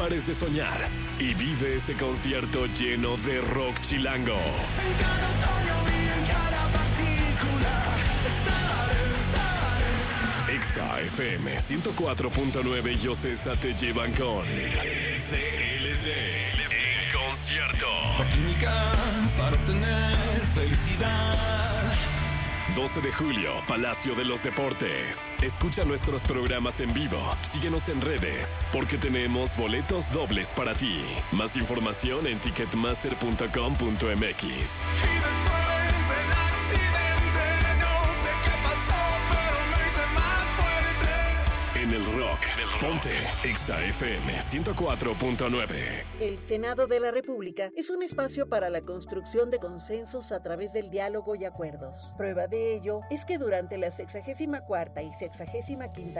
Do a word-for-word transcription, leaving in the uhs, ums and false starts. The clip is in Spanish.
pares de soñar y vive este concierto lleno de rock chilango. En cada otoño y en cada partícula estaré, estaré. Exa F M ciento cuatro punto nueve y Ocesa te llevan con S L D, el concierto. La química para obtener felicidad. doce de julio, Palacio de los Deportes. Escucha nuestros programas en vivo. Síguenos en redes, porque tenemos boletos dobles para ti. Más información en ticketmaster punto com punto m x. Y después del accidente, no sé qué pasó, pero me hice más fuerte. En el rock, en el rock. Ponte Exa F M ciento cuatro punto nueve. El Senado de la República es un espacio para la construcción de consensos a través del diálogo y acuerdos. Prueba de ello es que durante la sexagésima cuarta y sexagésima quinta